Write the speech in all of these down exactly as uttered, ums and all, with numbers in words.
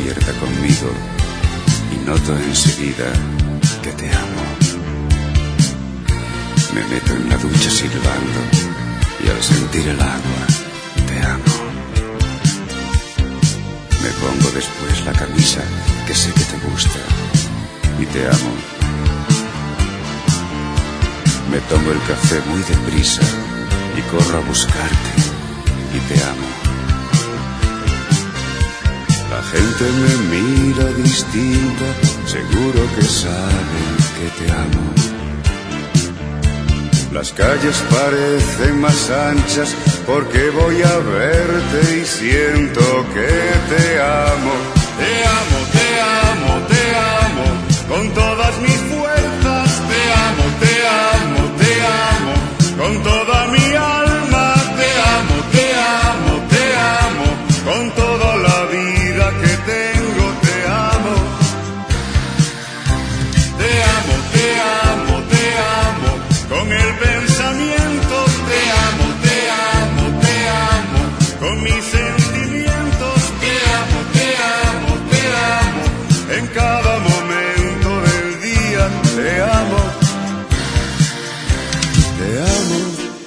despierta conmigo y noto enseguida que te amo. Me meto en la ducha silbando y al sentir el agua te amo. Me pongo después la camisa que sé que te gusta y te amo. Me tomo el café muy deprisa y corro a buscarte y te amo. La gente me mira distinta, seguro que saben que te amo. Las calles parecen más anchas porque voy a verte y siento que te amo. Te amo, te amo, te amo, con todas mis fuerzas. Te amo, te amo, te amo, con toda mi alma. Te amo, te amo, te amo, con toda la vida que tengo. Te amo, te amo, te amo, te amo, con el pensamiento. Te amo, te amo, te amo, con mis sentimientos. Te amo, te amo, te amo, en cada momento del día. Te amo, te amo.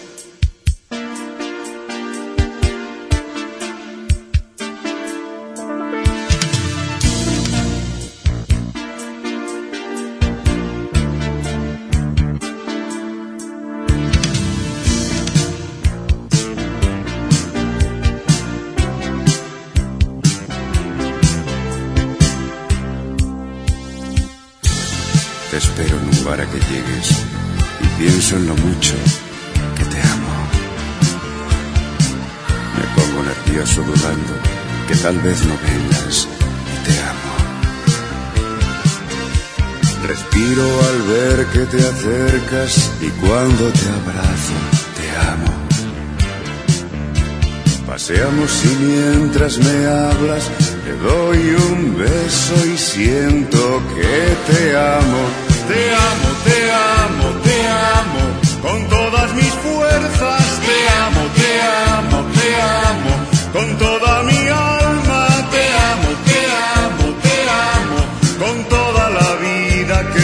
Te espero en un bar a que llegues y pienso en lo mucho que te amo. Me pongo nervioso dudando que tal vez no vengas y te amo. Respiro al ver que te acercas y cuando te abrazo te amo. Paseamos y mientras me hablas te doy un beso y siento que te amo. Te amo, te amo, te amo, con todas mis fuerzas. Te amo, te amo, te amo, con toda mi alma. Te amo, te amo, te amo, con toda la vida que